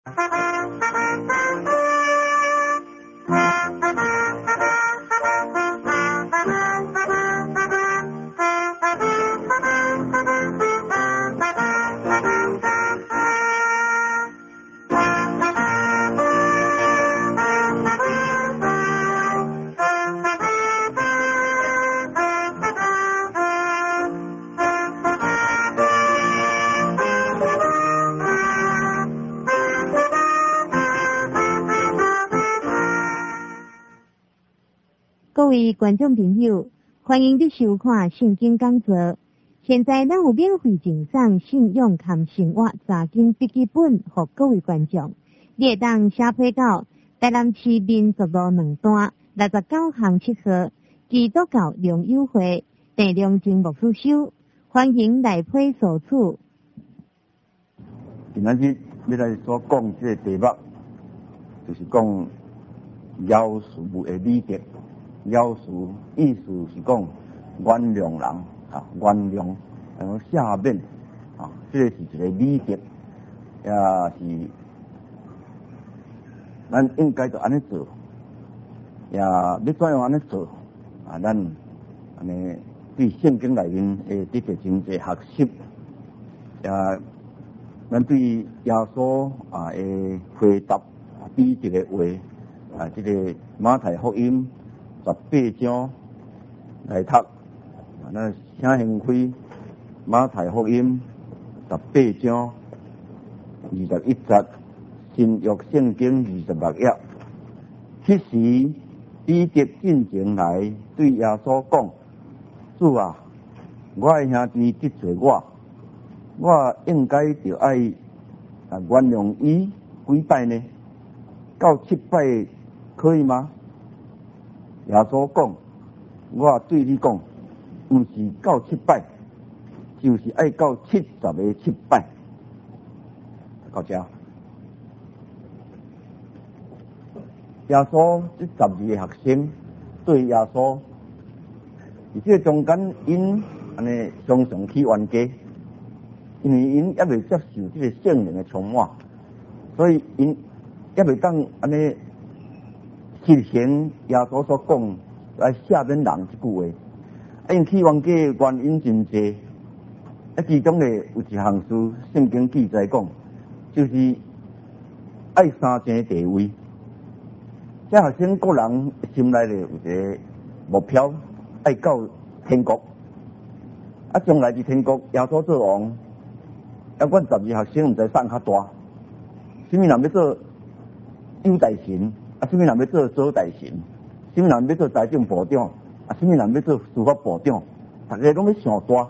各位观众朋友，欢迎你收看圣经讲座。现在咱有免费赠送信仰含生活查经笔记本给各位观众，你会当写批到台南市民族路2段69巷7号基督教良友会第良经牧师收，欢迎来批索取。 今仔日要来所讲这个题目，就是讲饶恕的美德。饶恕意思是讲原谅人啊，原谅，赦免啊，这个是一个美德，也是咱应该就安尼做，也要怎样安尼做啊？咱安尼对圣经内面会得到真侪学习，也咱对耶稣啊的回答比一个话啊，这个马太福音18章来读，咱请先开马太福音18章21节，新约圣经26页。迄时，彼得进前来对耶稣讲：“主啊，我的兄弟得罪我应该就要原谅伊几摆呢？到7摆可以吗？”耶稣讲：“我对你讲，不是到7摆，就是爱到70个7摆。”到这。耶稣这12个学生对耶稣，而这中间因安尼常常去冤家，因为因还未接受这个圣灵的充满，所以因还未当安尼实行耶稣所讲来赦免人这句话。因去冤家的原因真多，其中呢有一项事圣经记载讲，就是爱三层地位。这学生个人心内咧有一个目标，爱到天国。将来伫天国，耶稣做王，阮12个学生毋知送较大。什么人要做犹大臣？什么人要做左大臣？什么人要做财政部长？什么人要做司法部长？大家拢要上大。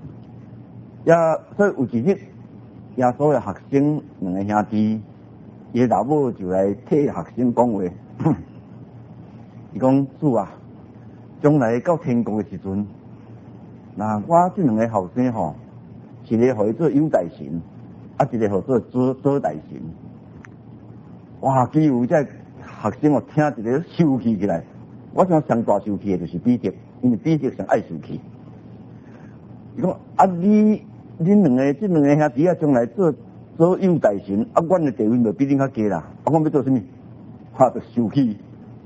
所以有一日，耶稣的学生2个兄弟，伊老母就来替学生讲话。伊讲：“主啊，将来到天国的时阵，那我这2个后生吼，一个互伊做犹大臣，一个互做左大臣。”哇！几乎这学生哦，听一个生气起来。我想上大生气的就是彼得，因为彼得上爱生气。伊讲：“恁2个这2个兄弟将来做犹大臣，阮的地位就比恁较低啦。阮要做什么？就生气。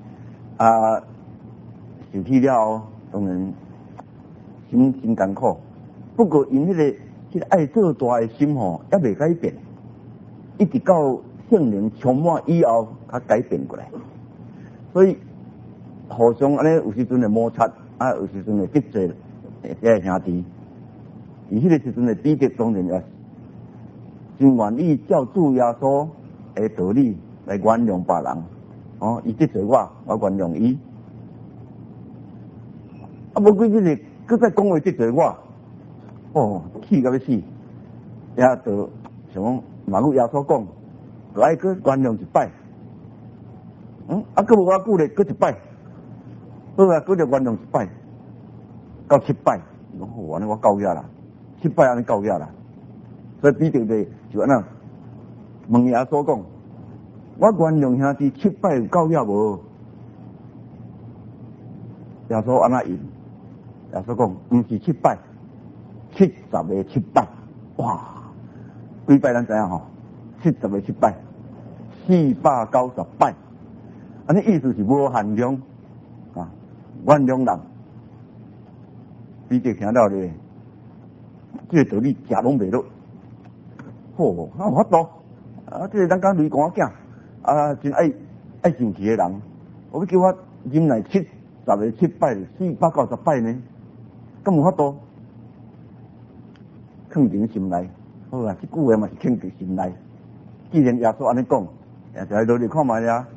生气了后，当然心真艰苦。不过因迄个爱做大的心吼，还未改变，一直到圣灵充满以后，才改变过来。所以互相安尼有时阵的摩擦，有时阵的得罪这个兄弟。而迄个时阵的彼得当然也真愿意照主耶稣的道理来原谅别人。伊得罪我原谅伊。无几日佮再讲话得罪我，气到要死。也就想讲，若有耶稣讲，就爱佮原谅1摆。佮无偌久咧，佮1摆。好啊，佮就原谅1摆，到7摆。好，安尼我够野啦，7摆安尼够野啦。所以彼得就安那问耶稣讲：“我原谅兄弟7摆有够野无？”耶稣安那应？耶稣讲：“毋是7摆，70个7摆。”哇！几摆咱知影吼？70个7摆。 490摆，安尼意思是无限量啊，原谅人。彼得听到咧，这个道理食拢袂落，好，有法度啊！这个咱讲雷公仔啊，真爱生气的人，我要叫我忍耐70个7摆490摆呢，咁有法度？放伫心内，好啊！这句话嘛是放伫心内。既然耶稣安尼讲，就来落嚟看卖呀。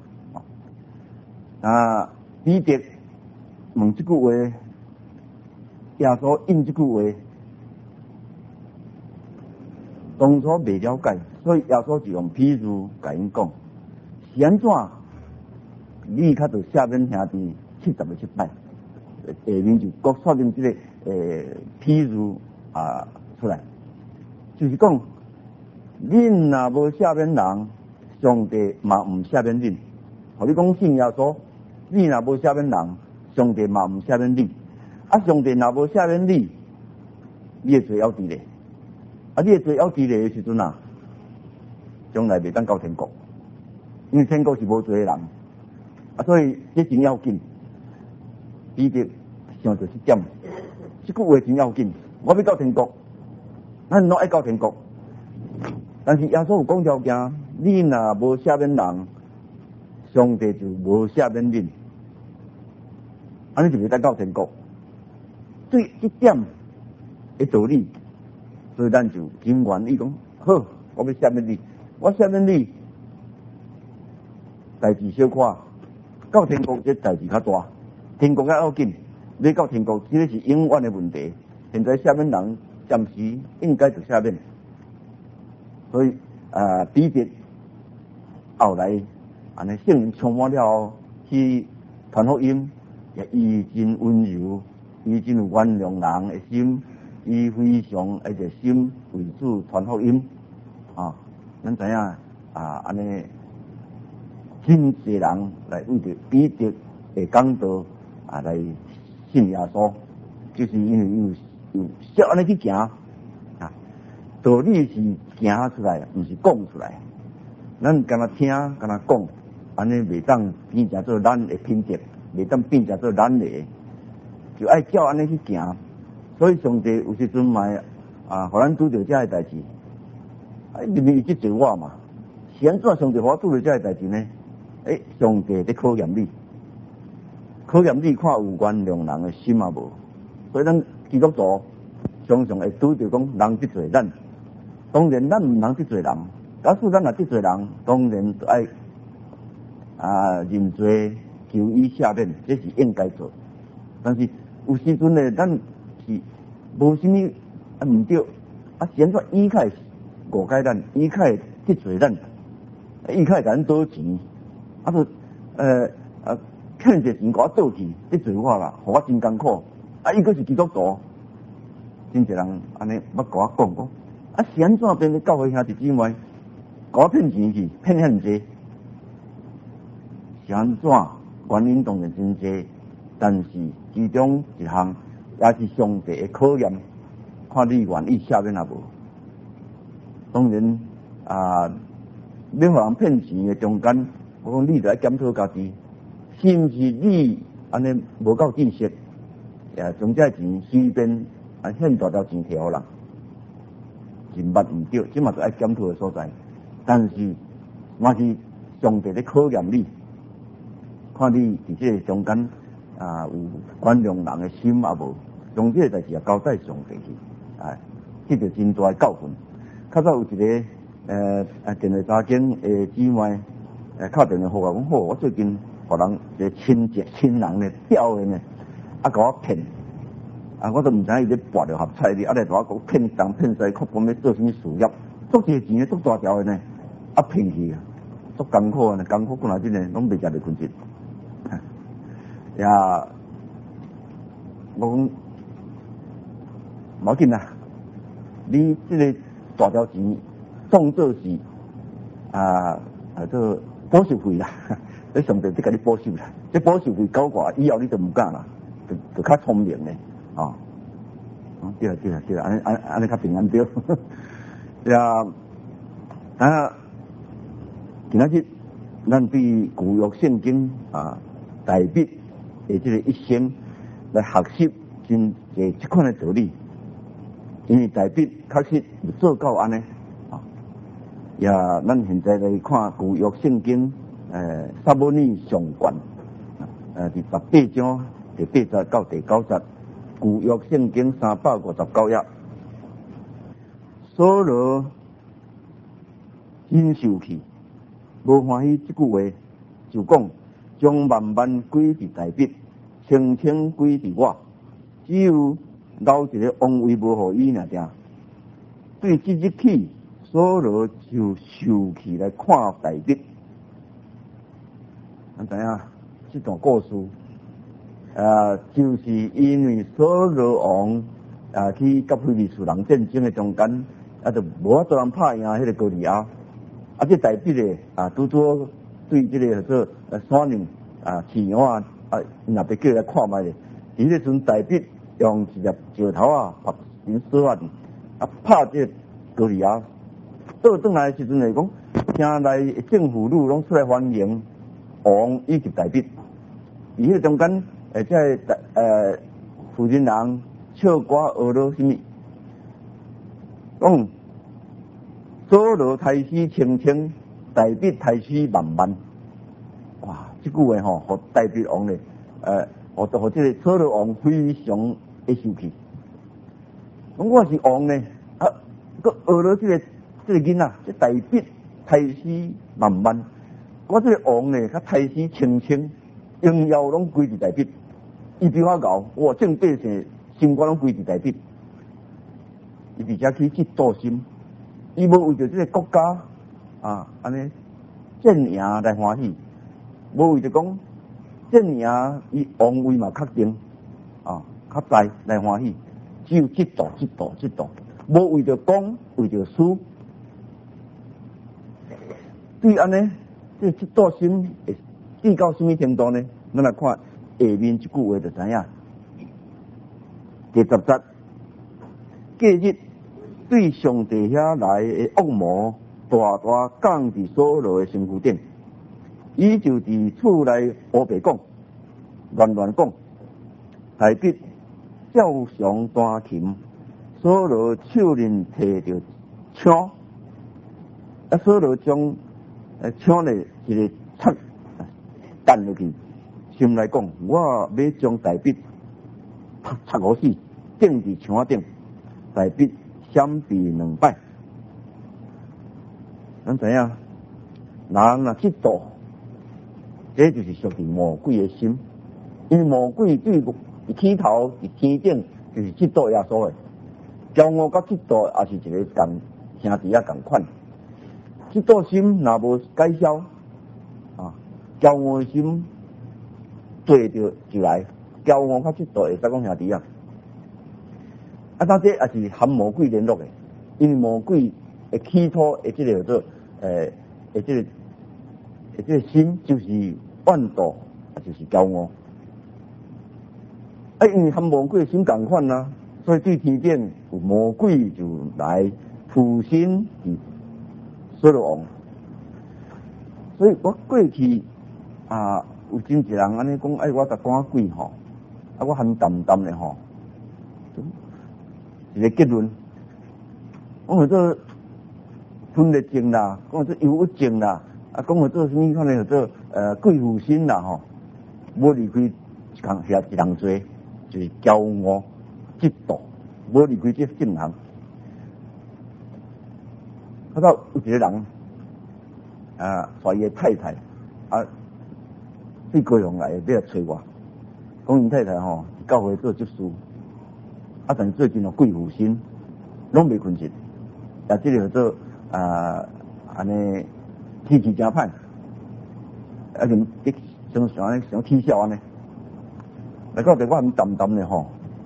啊，彼得问这句话，耶稣应这句话，当初未了解，所以耶稣就用譬如甲因讲，是安怎？你较着下面兄弟70个7摆，下面就各说明这个譬如啊出来，就是讲，恁若无下面人，上帝嘛唔下面恁。互你讲信耶稣，你若无下面人，上帝嘛唔下面你。啊，上帝若无下面你，你会罪要伫咧。啊，你会罪要伫咧的时阵啊，将来袂当到天国，因为天国是无罪的人。啊，所以这真要紧。彼得想着这点，这句话真要紧。我要到天国，咱拢爱到天国。但是耶稣有讲条件，你若无下面人，上帝就无下面恁，安尼就袂当到天国。对这点的道理，所以咱就真愿意讲，好，我要下面你，我下面你，代志小可，到天国这代志较大，天国较要紧，要到天国这个是永远的问题。现在下面人暂时应该就下面，所以彼得后来安尼圣灵充满了去传福音，也伊真温柔，伊真有原谅人的心，伊非常一个心为主传福音啊。咱知影安尼真侪人来为着彼得的讲道来信耶稣，就是因为有少安尼去行啊，道理是行出来，毋是讲出来。咱干那听，干那讲，安尼袂当变成做咱的品德，袂当变成做咱的，就爱照安尼去行。所以上帝有时阵嘛互咱拄着这个代志，因为伊即罪我嘛，是安怎上帝互我拄着这个代志呢？上帝在考验你，考验你看有原谅人的心啊无？所以咱基督徒常常会拄着讲人得罪咱，当然咱唔能得罪人。假使咱若得罪人，当然就爱认罪求伊赦免，这是应该做。但是有时阵呢，咱是无什么唔对，是安怎伊较会误解咱，伊较会得罪咱，伊较会甲咱倒钱，就欠一钱甲我倒去，得罪我啦，互我真艰苦。伊佫是基督徒，真侪人安尼捌甲我讲是安怎变咧教会兄弟姊妹？甲我骗钱去，骗遐济，是安怎？原因当然真济，但是其中一项也是上帝的考验，看你愿意下面也无。当然要互人骗钱的中间，我讲你就要检讨家己，是毋是你安尼无够见识，将这钱随便献大条钱摕互人，是捌毋对，即嘛就爱检讨的所在。但是，嘛是上帝咧考验你，看你伫这中间有原谅人的心啊无，将这个代志也交代上帝去，这就真大的教训。较早有一个电话查经姊妹敲电话给我讲，好，我最近互人一个亲人咧钓的呢，甲我骗，我都毋知伊咧博着合彩哩，来甲我讲骗东骗西，看讲要做什么事业，足济钱足大条的呢。骗去，足艰苦呢，艰苦过来真呢，拢袂食袂困觉。我讲无要紧啦，你这个大条钱当做是做保守费啦，你上帝得甲你保守啦，这保守费搞过以后你就唔敢啦，就较聪明呢，对啦，安尼较平安对， 今仔日咱对旧约圣经大笔的这个一生来学习真这款的道理，因为大笔确实做到安尼也咱现在来看旧约圣经撒母耳上卷第18章第80到第90，旧约圣经359页。扫罗真受气，无欢喜这句话，就讲将万万归伫大笔，清清归伫我，只有留一个王位无互伊尔定。对这日起，扫罗就受气来看大笔。咱知影这段故事，就是因为扫罗王去甲非利士人战争的中间，就无法度人拍赢迄个歌利亚，这大笔咧拄拄对这个做山岭饲羊因若被叫来看卖咧，伫迄个时阵大笔用一粒石头拍成锁拍这个歌利亚，倒转来的时阵来讲，城内政府女拢出来欢迎王以及大笔，伫迄个中间这妇人人唱歌学了什么？讲扫罗太师清清，大笔太师万万。哇！这句话互大笔王咧，互这个扫罗王非常的生气。讲我是王咧，佮学了这个囡仔，这大笔太师万万。我这个王咧，甲太师清清，荣耀拢归伫大笔。伊比我牛，我正百姓心肝拢归伫大笔。伊而且去嫉妒心，伊无为着这个国家安尼战赢来欢喜，无为着讲战赢伊王位嘛确定较在来欢喜，只有嫉妒，无为着讲为着输。对安尼，这嫉妒心会至到什么程度呢？咱来看下面一句话就知影。第10节，隔日对上帝遐来的恶魔大大降伫扫罗的身躯顶，伊就伫厝内胡白讲，乱讲，大笔照常弹琴，扫罗手里摕着枪，扫罗将枪咧一个插弹落去，心内讲，我要将大笔插好死，钉伫墙顶，大笔闪避2摆。咱知影，人若嫉妒，这就是属于魔鬼的心。因为魔鬼对起头伫天顶就是嫉妒耶稣的，骄傲甲嫉妒也是一个兄弟共款。嫉妒心若无解消骄傲的心对着就来，骄傲甲嫉妒会使讲兄弟但这也是含魔鬼联络的，因为魔鬼的企图的这个做这个心就是怨妒，就是骄傲。因为含魔鬼的心同款所以对天顶有魔鬼就来附身扫罗王。所以我过去有真一人安尼讲，我甲赶鬼我含淡淡的一个结论，讲做分裂症啦，讲做忧郁症啦，讲做什么款的做贵妇心啦无离开一人做，就是骄傲、嫉妒，无离开这正行。到有一个人带伊的太太对高雄来要来找我，讲因太太教会做执事，但是最近贵妇心，拢未困实，这个做安尼天气真歹，就想啼笑安尼。来到这我很淡淡的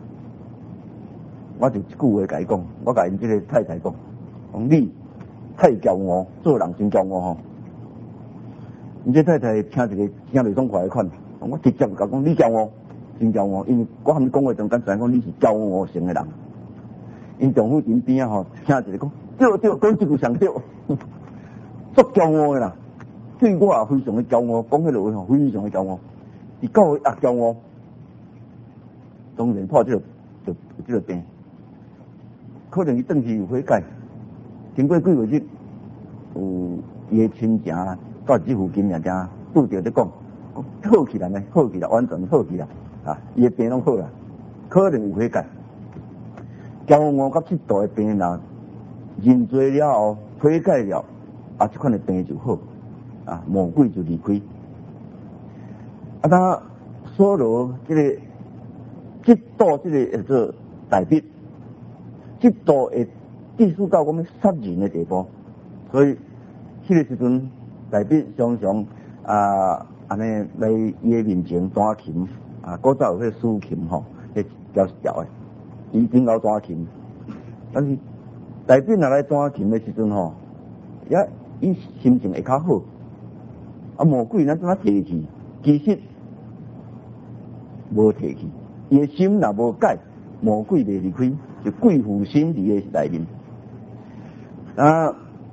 我就一句话甲伊讲，我甲因这个太太讲你太骄傲，做人真骄傲因这太太听一个听袂爽快的款，我直接就讲你骄傲，真骄傲，因为我和你讲话中间知讲你是骄傲型的人。因丈夫边听一个讲，对，讲这句上对，足骄傲的啦。 对我也非常的骄傲，讲迄落话非常的骄傲，伊讲也骄傲，当然破这个病，可能伊当时有悔改，经过几个日，有伊的亲情到这附近也正拄着咧讲，好起来呢，好起来，完全好起来，啊，伊的病拢好啦，可能有悔改。骄傲到这度的病人，认罪了后，悔改了，啊，这款的病就好，啊，魔鬼就离开。啊，他所罗这道这个叫做大笔，这道会记述到我们杀人的地步，所以迄个时阵大笔常常安尼来伊的面前弹琴，啊，古早有迄竖琴吼，迄条条的。伊真够弹琴，但是大笔若来弹琴的时阵吼，伊心情会较好。啊，魔鬼咱怎啊提去？其实无提去，伊的心若无改，魔鬼袂离开，就鬼附心伫个内面。啊，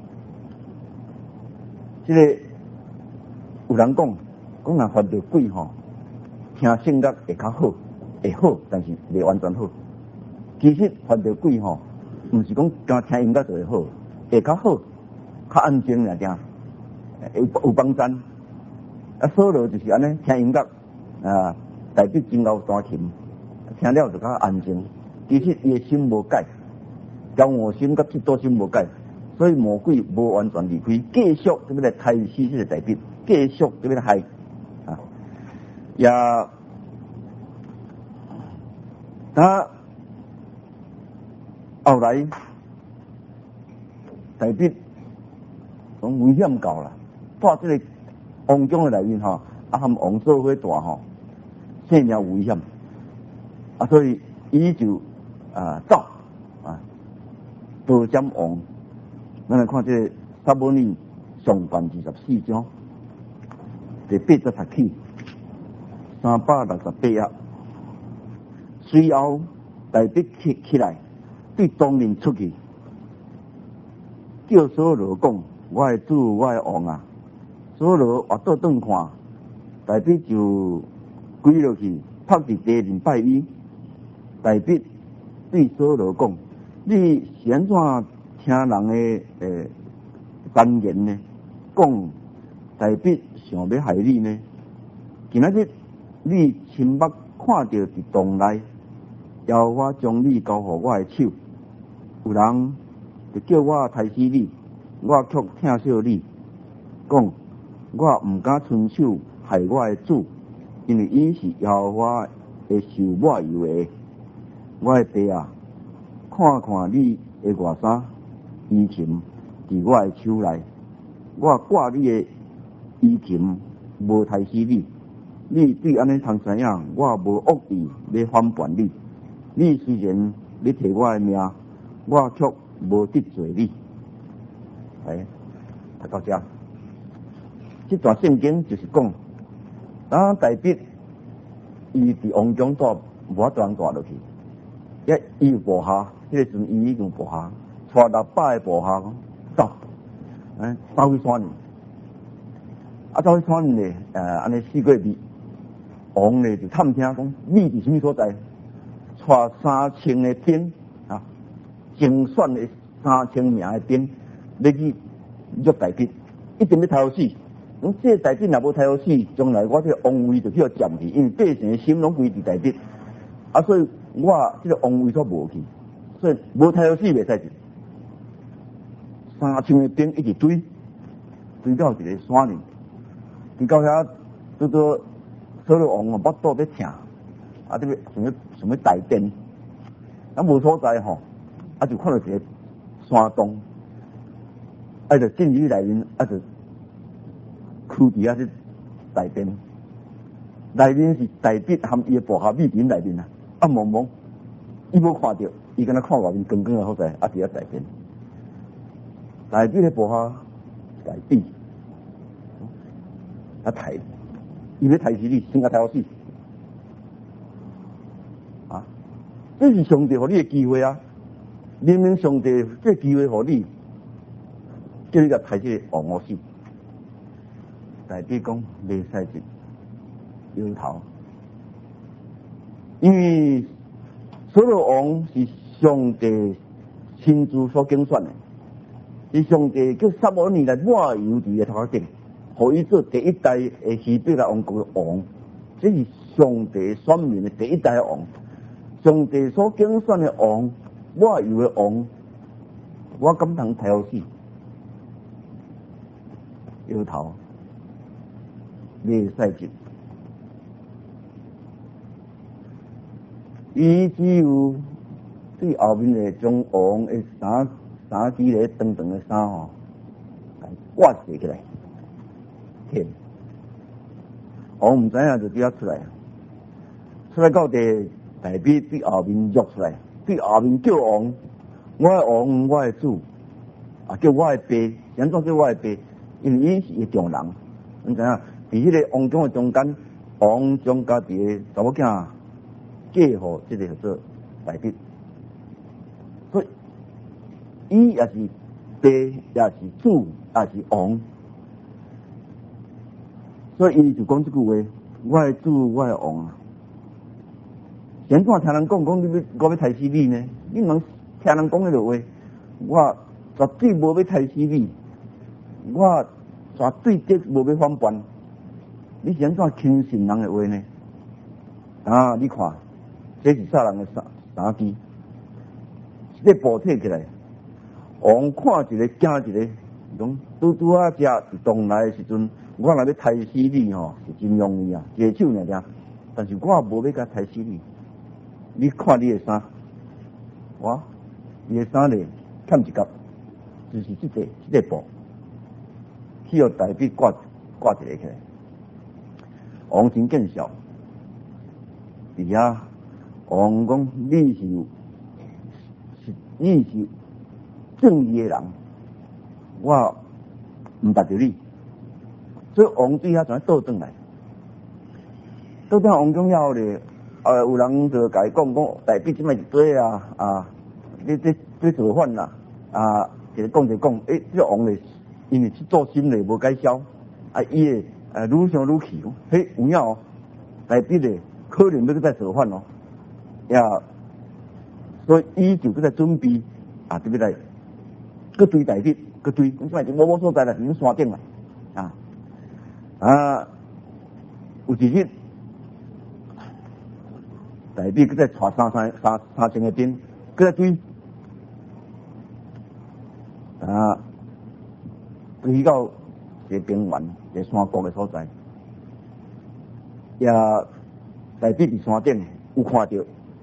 这个有人讲若犯着鬼吼，听性格会较好，会好，但是袂完全好。其实犯着鬼吼，毋是讲干听音乐就会好，会较好，较安静尔正，有帮衬。啊，所罗就是安尼听音乐啊，大笔真够弹琴，听了就较安静。其实伊的心无改，骄傲心甲嫉妒心无改，所以魔鬼无完全离开，继续这边来害死这个大笔，继续这边来害啊，也他。后来，大笔讲危险到啦，到这个王宫的内面吼，啊，和王做伙大吼，性命有危险，啊，所以伊就走逃占王。咱来看这个撒母耳上卷24章第87起368页，随后大笔起来。对当面出去，叫所罗讲：“我的主，我的王啊！”所罗活倒转看，大笔就跪落去，趴伫地面拜伊。大笔对所罗讲：“你是安怎听人的谗言呢？讲大笔想要害你呢？今仔日你亲目看到伫洞内，要我将你交予我的手。”有人就叫我杀死你，我却疼惜你，讲我毋敢伸手害我的主，因为伊是耶和华会受我由的。我的弟啊，看看你的外衫衣襟伫我的手内，我挂你的衣襟，无杀死你。你对安尼通知影，我无恶意要反叛你。你虽然要摕我的命，我却无得罪你。读到这，这段圣经就是讲，当大笔伊伫王宫住无法度住落去，伊有部下，迄个时阵伊已经部下，带600个部下走，走去山里，走去山里安尼四过米，王呢就探听讲米伫什么所在，带3000个兵精选的3000名的兵，要去约大笔，一定要杀死。讲这大笔若无杀死，将来我这个王位就去占去，因为百姓的心拢归伫大笔，所以我这个王位都无去，所以无杀死袂使去。3000个兵一直追到一个山里，追到遐拄到所罗王腹肚要疼，这个想要大便，无所在吼。就看到一个山洞，就进去内面，就跍伫遐去大便，内面是大笔含伊的部下秘密内面蒙蒙，伊无看到，伊敢若看外面光光的所在，伫遐大便。大笔的部下大笔，刣，伊要刣死你，先甲刣死，这是上帝给你的机会啊！明明上帝这机会给你，叫你甲刣这个王死。 代表讲袂使一摇头，因为所罗王是上帝亲自所竞选的，是上帝叫撒母耳来抹油伫个头壳顶，互伊做第一代的希伯来王国的王，这是上帝选民的第一代的王，上帝所竞选的王，抹油的王，我敢通睇好死，摇头。袂使进，伊只有对后面的将王的三支个长长的衫吼，挂起来，天，王唔知影就伫遐出来到地代表对后面跃出来，对后面叫王，我的王，我的主，啊叫我的爸，怎做叫我的爸？因为伊是一重人，你知影？伫迄个王宫的中间，王将家己的查某囝嫁互即个叫做代笔，所以伊也是爸，也是主，也是王，所以伊就讲这句话：我的主，我的王啊！现在听人讲我要杀死你呢？你能听人讲迄个话，我绝对无要杀死你，我绝对绝无要反叛。你是安怎轻信人的话呢？啊，你看，这是杀人的三支，这步退起来，王看一个惊一个，讲拄啊食动来的时阵，我若要杀死你吼，是真容易啊，一个手尔尔，但是我无要甲杀死你。你看你的衫，哇，你的衫咧欠一角，就是这个步，去互代笔挂一个起来。王真见笑，伫遐王讲你是正义的人，我唔捌着你，所以王对遐就倒转来，王讲了咧，有人就甲伊讲代笔即摆是对啊，你做反啦一个讲，这个王咧，因为去做心咧无改消，伊诶。愈想愈气，嘿，有影哦，代笔咧可能要再造反哦，呀，所以伊就在准备对不来，各追代笔，各追，咁即就无所在啦，伫山顶啦，有一日，代笔佢再带三千个兵，佢再追，追到一个平原。在山谷的所在，也代笔伫山顶有看到，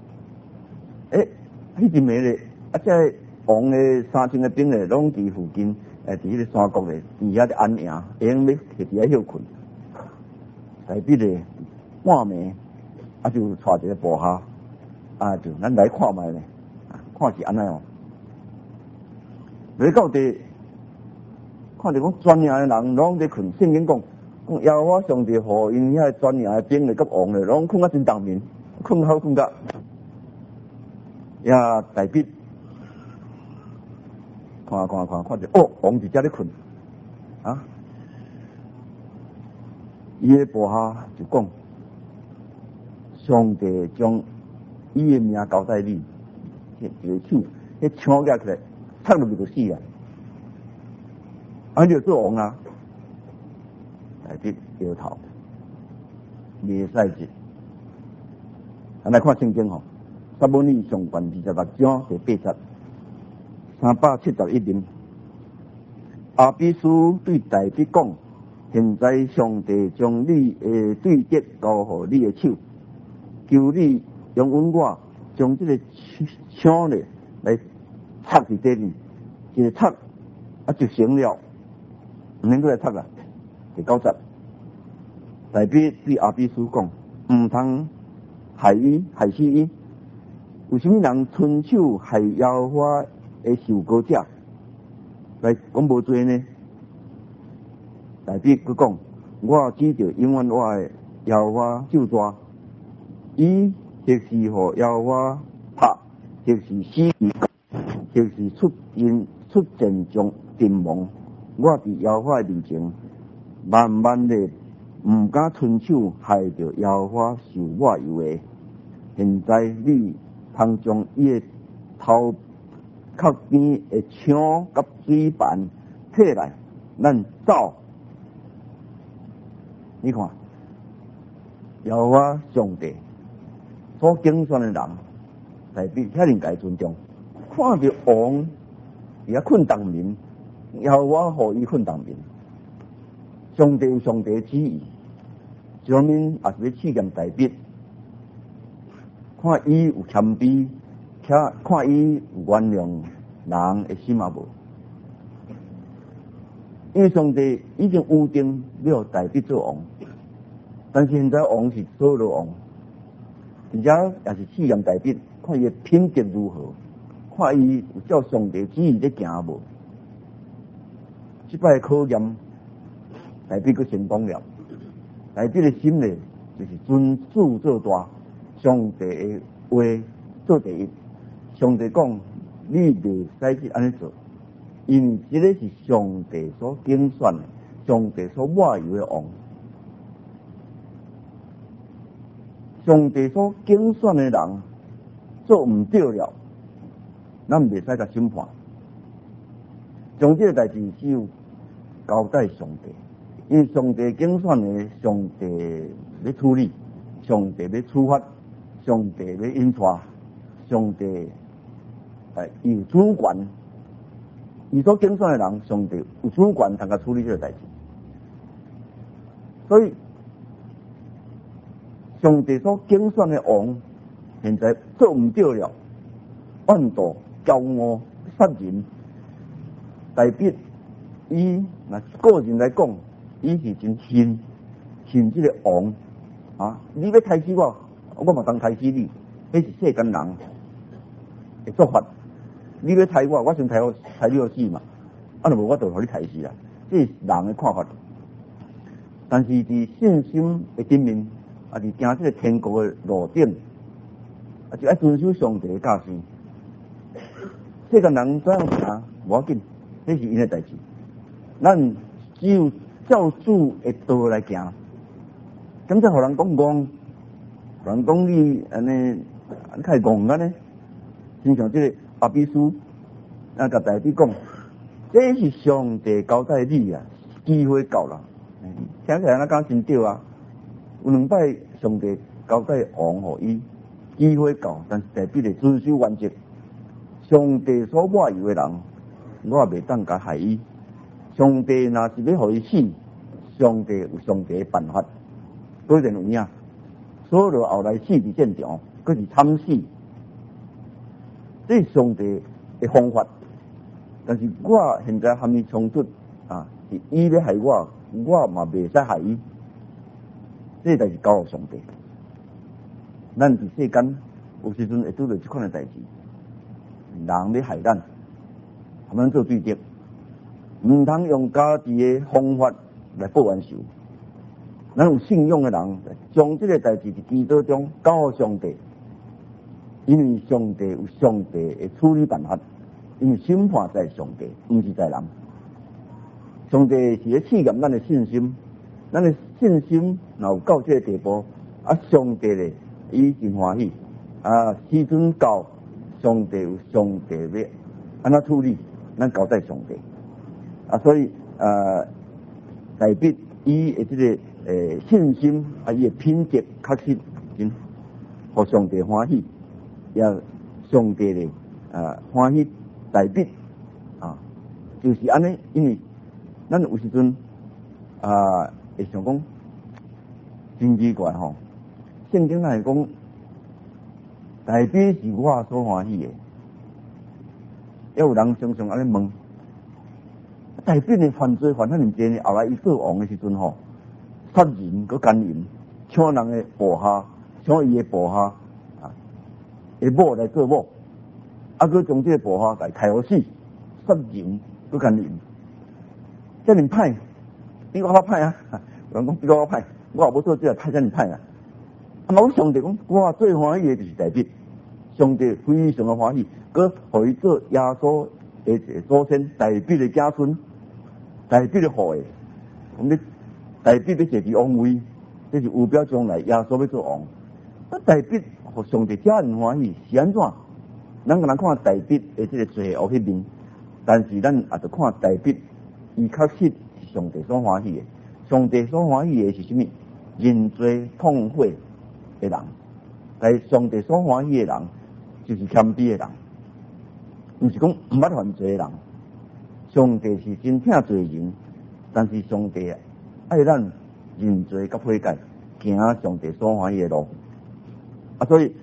迄阵个咧，这王的3000个兵咧，拢伫附近，伫迄个山谷咧，伫遐咧安营，下晡要伫遐休困。代笔咧半暝，就带一个部下，就咱来看卖咧，看是安尼哦。来到地。看到讲专营的人拢在困，圣经讲耶和华上帝互因遐专营的兵咧，甲王咧，拢困啊真当面，困好困甲，呀代笔看着，王伫遮咧困，伊的部下就讲，上帝将伊的命交代你，一个手，迄枪举起来，插落去就死啊！你就做王啊！代笔摇头，袂使进。咱来看圣经吼，撒母耳上卷26章第8节，371年，亚比书对代笔讲：现在上帝将你的对敌交互你的手，求你容允我将这个枪咧来插伫底面，一个插就成了。唔能够来插啦，第9节，代笔对亚比书讲，唔通害死伊。有啥物人伸手害耶和华的受膏者？来讲无罪呢？代笔佢讲，我指着永远我的耶和华咒詛，伊或是互耶和华拍，或是死，或是出阵将阵亡。我伫耶和华的面前， 慢慢的唔敢伸手害着耶和华受我油的。现在你通将伊的头壳边的枪甲水盘摕来，咱走。你看，耶和华上帝所竞选的人，代表遐尼该尊重。看着王伊遐困当面，耶和华互伊困当面。上帝有上帝的旨意，上面也是要试验代表，看伊有谦卑，看伊有原谅人的心也无。因为上帝已经预定要代表做王，但是现在王是扫罗王，而且也是试验代表，看伊的品质如何，看伊有照上帝旨意在行无。这摆考验代表佫成功了，代表的心呢，就是尊主做大，上帝的话做第一。上帝讲，你袂使去安尼做，因为这个是上帝所拣选的，上帝所抹油的王。上帝所拣选的人做唔对了，咱袂使甲审判，将这个代志只有交代上帝。因为上帝拣选的，上帝要处理，上帝要处罚，上帝要引带，上帝有主权。伊所拣选的人，上帝有主权通甲处理这个代志。所以，上帝所拣选的王，现在做唔对了，妄道、骄傲、杀人，代表伊若个人来讲。伊是真信这个王啊！你要杀死我，我嘛当杀死你。迄是世间人的做法。你要杀我，我先杀你好死嘛。啊，若无我就互你杀死啦。这是人的看法。但是伫信心的顶面，啊，伫行这个天国的路顶，啊，就要遵守上帝的教训。世间人怎样行无要紧，这是因的代志。咱只有照主的道来行，咁才互人讲戆，人讲你安尼太戆安尼，亲像这个阿比书，甲大弟讲，这是上帝交代你啊，机会到了，听起来咱讲真对啊。有两摆上帝交代王互伊，机会到，但是代表的遵守原则。上帝所抹油的人，我也袂当甲害伊。上帝若是要互伊死，上帝有上帝的办法，果然有影。所罗后来死伫战场，佫是惨死，这是上帝的方法。但是我现在和伊冲突啊，是伊要害我，我嘛袂使害伊，这代志交予上帝。咱伫世间有时阵会拄到这款的代志，人要害咱，和咱做对敌。唔通用家己的方法来报冤仇。咱有信仰的人，将这个代志伫基督中交予上帝，因为上帝有上帝的处理办法，因为审判在上帝，唔是在人。上帝是咧试验咱的信心，咱的信心若有到这个地步，啊，上帝咧伊真欢喜，啊，时阵到，上帝有上帝要安怎处理，咱交代上帝。啊，所以代表伊的这个信心啊，伊的品质确实真，互上帝欢喜，也上帝的欢喜代表啊，就是安尼。因为咱有时阵会想讲真奇怪吼，圣经来讲，代表是我所欢喜的，也有人常常安尼问。代表的犯罪犯遐尼济呢，后来伊做王的时阵吼，杀人佮奸淫，抢人的部下，抢伊的部下啊，的某来做某，啊，佮将这个部下来杀互死，杀人佮奸淫，遮尼歹，比我较歹啊！有人讲比我较歹，我也无做这个歹遮尼歹啊！啊，我上帝讲，我最欢喜的就是代表，上帝非常的欢喜，佮互伊做耶稣的祖先代表的子孙。代表的好诶，我们大笔要坐伫王位，这是预表将来耶稣要做王。那大笔互上帝家人欢喜是安怎？咱个人看大笔的这个罪恶迄面，但是咱也着看大笔，伊确实是上帝所欢喜的。上帝所欢喜的是什么？认罪痛悔的人。但上帝所欢喜的人，就是谦卑的人，毋是讲毋捌犯罪的人。上帝是真疼罪人，但是上帝爱咱认罪甲悔改，行上帝所欢喜的路。所以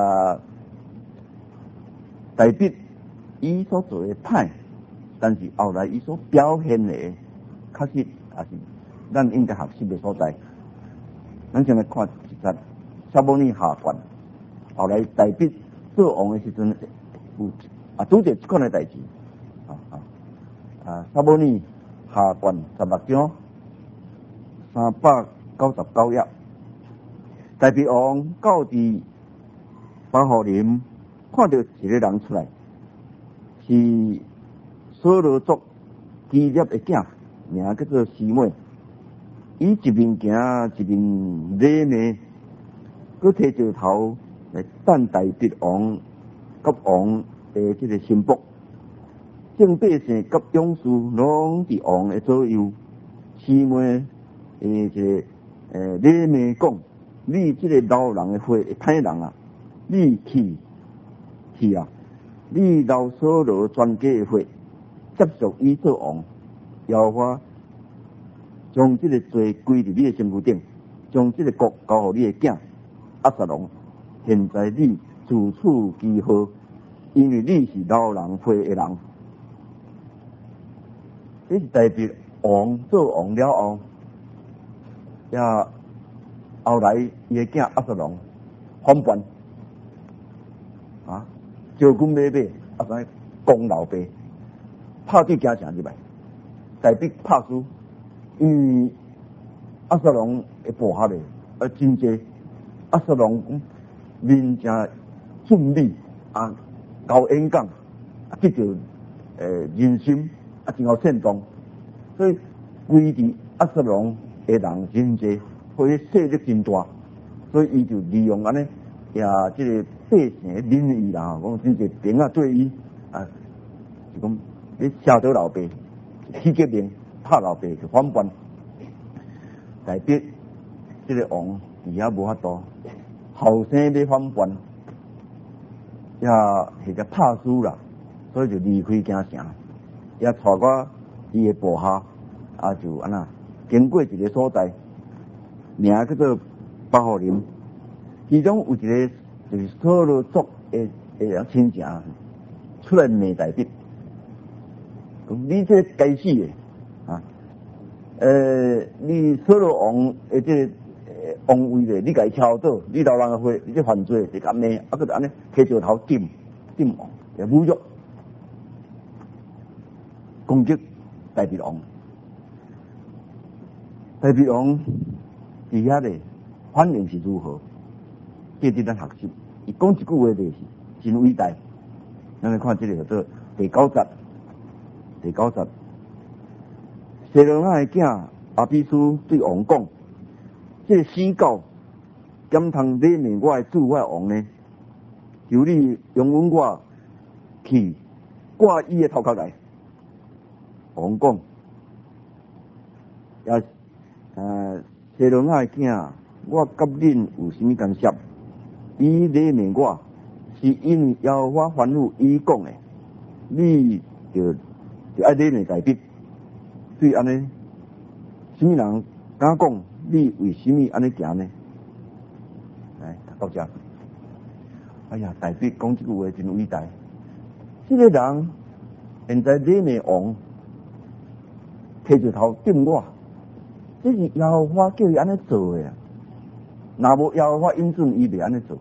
大笔伊所做的歹，但是后来伊所表现的，确实也是咱应该学习的所在。咱先来看一节撒母耳下卷，后来大笔做王的时阵有拄着这款的代志。撒母耳下卷16章399页，大笔王到伫巴户林，看到一个人出来，是扫罗族基列的囝，名叫做示每。伊一面行一面礼骂，佮摕着头来等大笔王甲王的这个心腹。众百姓甲勇士拢伫王的左右。示每这个礼骂讲：你这个老人的血会歹人啊！你去啊！你老扫罗全家的血，接续伊做王，要我将这个罪归伫你的身躯顶，将这个国交予你的囝押沙龙。现在你自处其好，因为你是老人血的人。这是代表王做王了后，后来伊的囝押沙龙反叛。招军买马，攻老爸，拍对京城入来，大笔拍输，因为押沙龙会部下的真济，押沙龙面正俊美高演讲，得到人心，真有煽动，所以规地押沙龙的人真济，所以势力真大，所以伊就利用安尼。这个百姓的民意啦，讲真侪兵啊对伊就讲你吓到老爸，起革命拍老爸就反叛。大笔这个王伊也无法度，后生要反叛，或者拍输啦，所以就离开京城，也带我伊的部下就安那经过一个所在，名叫做巴户林。其中有一个就是扫罗族的亲戚出来骂大笔，你这该死的你扫罗王的这个王位的，你该敲倒，你老人的血，你这犯罪是咁呢？佮安尼摕石头顶王，也侮辱攻击大笔王。大笔王底下的反应是如何？值得咱学习。伊讲一句话就是真伟大。咱来看这个叫做第9节。西罗亚的囝阿比斯对王讲：这个死狗敢通礼骂我的主我的王呢？求你容允我去挂伊的头壳来。王讲：西罗亚的囝，我甲恁有甚么干涉？伊礼骂我，是因为耶和华吩咐伊讲的，你就爱礼骂大笔。所以安尼，什么人敢讲你为什么安尼行呢？来，到这。哎呀，大笔讲这句话真伟大。这个人现在礼骂王，摕着头顶我，这是耶和华叫伊安尼做的啊。若无耶和华应准，伊袂安尼做。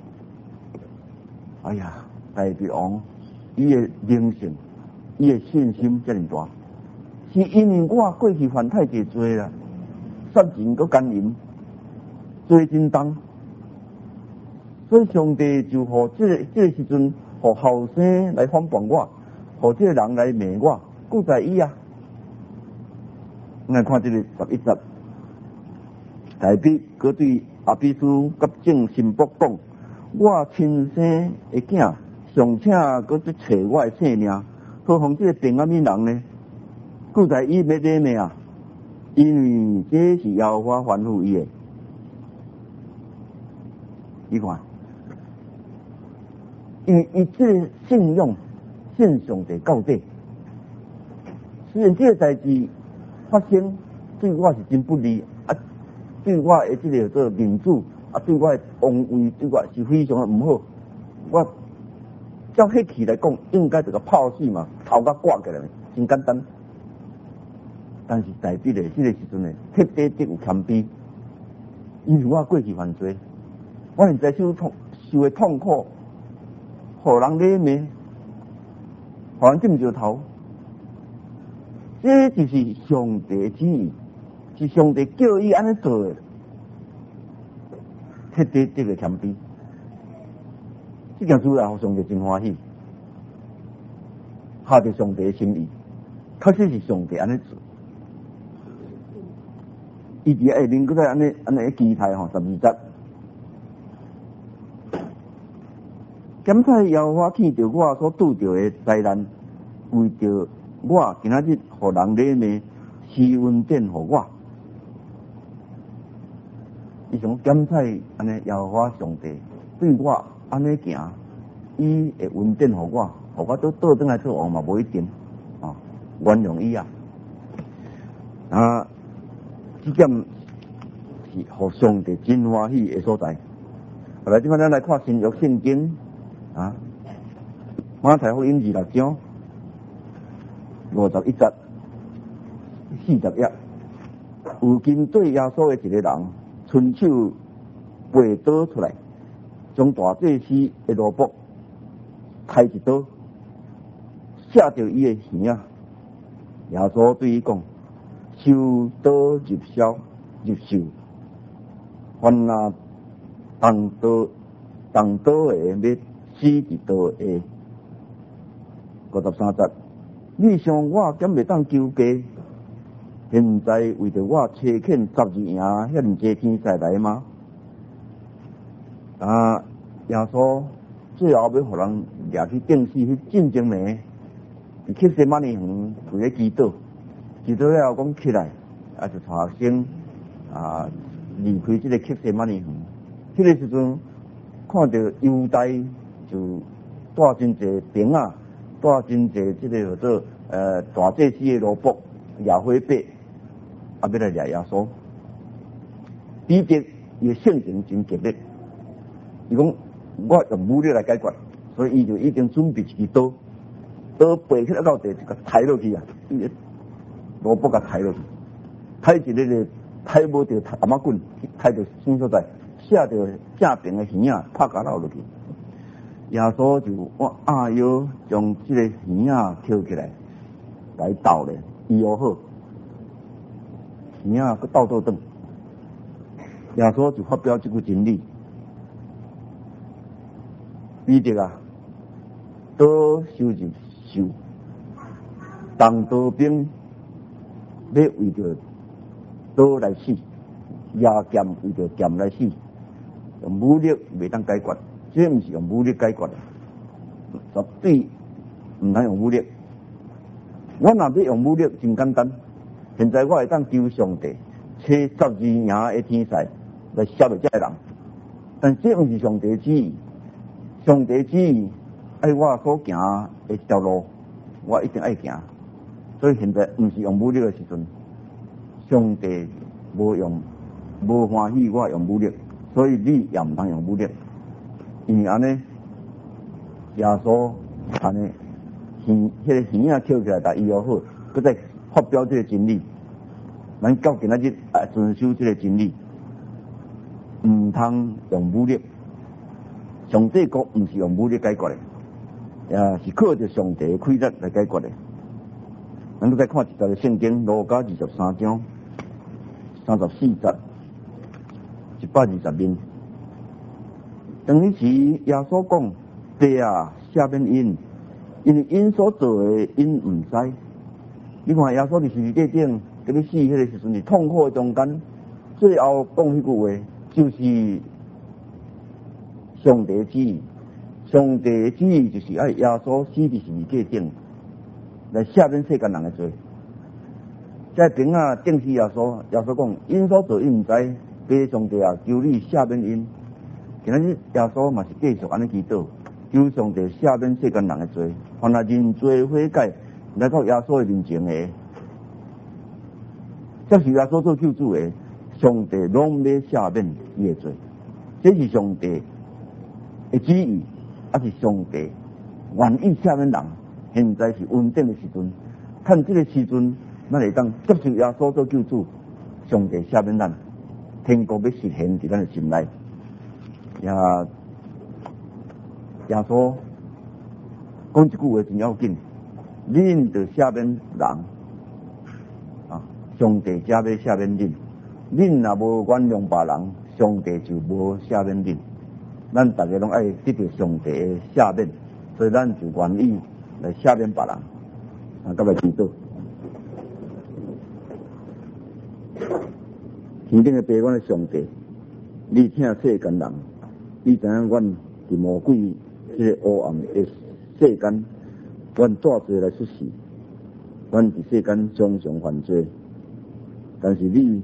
哎呀，大笔王，伊的灵性，伊的信心遮尔大，是因为我过去犯太济罪啦，杀人佮奸淫，罪真重，所以上帝就互这个时阵，互后生来反叛我，互这个人来骂我，故在伊啊。我来看这个11节， 大比佮对阿比斯甲郑新伯讲，我亲生的囝，尚请佮去找我的性命，何况这个平安的人呢？故在伊要勒命啊，因为这是耶和华吩咐伊的。你看，因为伊这个信用信上帝到底，虽然这个代志发生对我是真不利啊，对我的这个做民主啊，对我的王位对我是非常的唔好。我照迄期来讲，应该这个炮死嘛，头壳挂起来，真简单。但是代表的这个时阵呢，彻底有谦卑，因为我过去犯罪，我现在受的痛苦，互人勒命，互人点着头，这就是上帝旨意，是上帝叫伊安尼做的，彻底这个谦卑，这件事让上帝真欢喜，合着上帝的心意，确实是上帝安尼做。伊伫下面搁再安尼期待吼12节，检察耶和华见着我所拄着的灾难，为着我今仔日互人勒命，施恩典互我。伊想检察安尼耶和华上帝对我安尼行，伊会恩典互我，互我倒转来做王嘛无一定啊，原谅伊啊。这点是互上帝真欢喜的所在。后来即摆咱来看新约圣经啊，马太福音26章51节40页，有跟对耶稣的一个人，伸手背刀出来，将大祭司的罗卜开一刀，射着伊的耳啊。耶稣对伊讲：收刀入手，凡那动刀的要死伫刀下。53节，你想我敢袂当求价？现在为着我切欠12营遐济天使来吗？耶稣最后要互人掠去钉死，去进前呢，去西马尼园为咧祈祷，祈祷了后讲起来，就带学生离开这个克西马尼园。迄个时阵看到犹大就带真济兵啊，带真济这个叫做大祭司的罗卜野火把，要来掠耶稣。彼得伊性情真激烈，伊讲我用武力来解决，所以伊就已经准备一支刀背起来到地，就甲抬落去啊！罗卜甲抬落去，抬一个就抬无着阿妈棍，抬着什所在，射着正平的耳啊，拍甲落去。耶稣就腰将这个耳啊挑起来，来倒咧，医好好，耳啊佫倒转。耶稣就发表这句真理：彼得啊，刀收入手，动刀兵要为着刀来死，牙剑为着剑来死，用武力袂当解决，这毋是用武力解决的，绝对毋通用武力。我若要用武力，真简单。现在我会当求上帝，找12营的天使来杀灭这个人，但这毋是上帝旨意。上帝旨意爱我所行的一条路，我一定爱行。所以现在毋是用武力的时阵，上帝无欢喜我用武力，所以你也毋通用武力。因为安尼，耶稣安尼，迄个耳啊翘起来，甲医好好，佮再发表这个真理。咱到今仔日遵守这个真理，毋通用武力。上帝国毋是用武力解决的，是靠着上帝的气力来解决的。咱再看一段圣经，路加23章34节120面。当时耶稣讲：地啊，赦免因为因所做的，因毋知。你看耶稣伫十字架顶，伫咧死迄个时阵，是痛苦的中间， 最后讲迄句话，就是上帝旨意。上帝旨意就是爱耶稣死伫十字架顶，来赦免世间人的罪。在顶啊顶死耶稣，耶稣讲：因所做因毋知，爸上帝啊，求你赦免因。今仔日耶稣嘛是继续安尼祈祷，求上帝赦免世间人的罪，凡那认罪悔改来到耶稣的面前的，接受耶稣做救主的，上帝拢要赦免伊的罪。这是上帝的旨意，也是上帝愿意赦免人。现在是稳定的时阵，趁这个时阵，咱会当接受耶稣做救主，上帝赦免咱，天国要实现伫咱的心内。耶稣讲一句话真要紧，恁就赦免人啊，上帝才要赦免恁。恁若无原谅别人，上帝就无赦免恁。咱大家拢爱得到上帝的赦免，所以咱就愿意来赦免别人。甲来祈祷，天顶的爸，阮的上帝，你听世间人。你知影，阮伫魔鬼这个黑暗的世间，阮带罪来出世，阮伫世间常常犯罪。但是你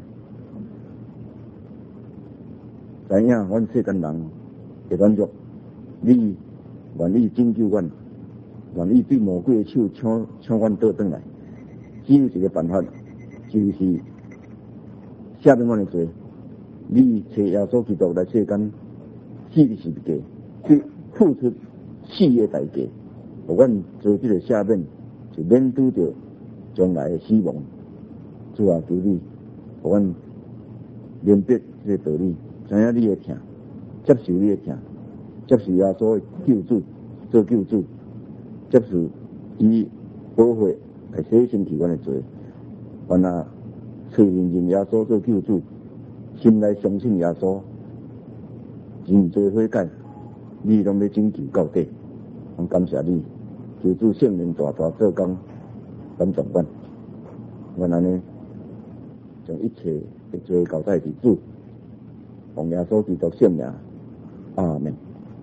知影，阮世间人会软弱，你愿意拯救阮，愿意对魔鬼的手抢阮倒转来。只有一个办法，就是赦免阮的罪。你找耶稣基督来世间。死的是个，去付出死的代价，互阮做这个赦免，就免拄着将来的死亡。主啊，求你，互阮明白这个道理，知影你的疼，接受你的疼，接受耶稣的救主做救主，接受伊保护来洗身体阮的罪。完了，承认耶稣做救主，心内相信耶稣。认罪悔改，你拢要拯救到底。我感谢你，求主圣灵大大做工，感动阮。阮安尼将一切的罪交代伫主，奉耶稣基督圣名，阿门。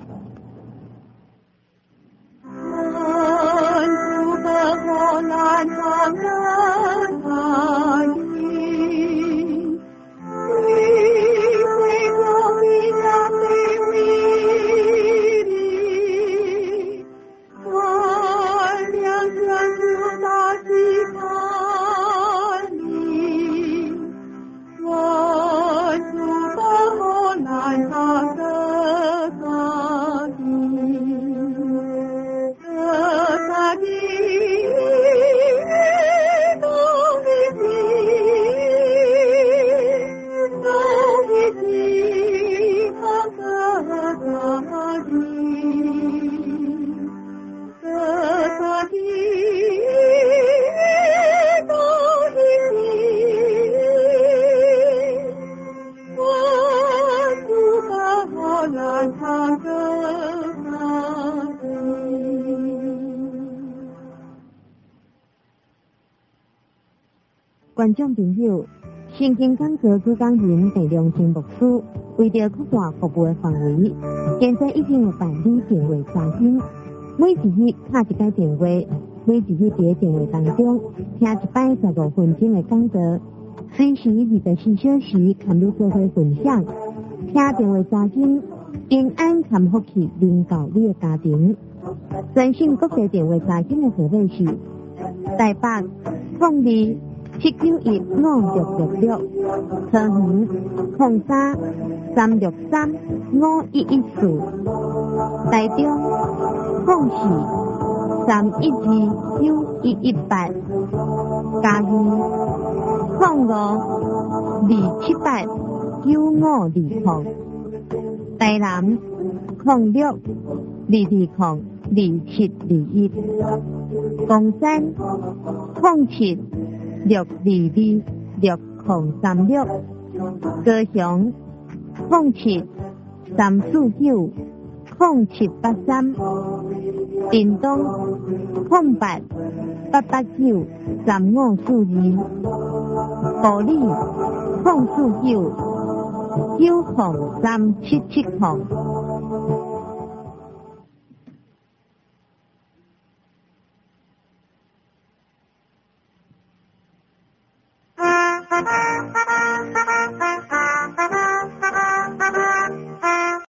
观众朋友，圣经讲座主讲人第良心牧师为着扩大服务的范围，现在已经有办理电话查询，每一日打一摆电话，每一日伫电话当中听一摆15分钟的讲座，随时24小时参与做伙分享，听电话查询，平安和福气领导你的家庭。专线国际电话查询的号码是台北02-791-5666，桃园03-363-5114，台中04-312-9118，嘉义05-278-9520，台南06-220-2721，冈山07-622-6036，高雄07-349-0783，屏东08-889-3542，埔里 049 90377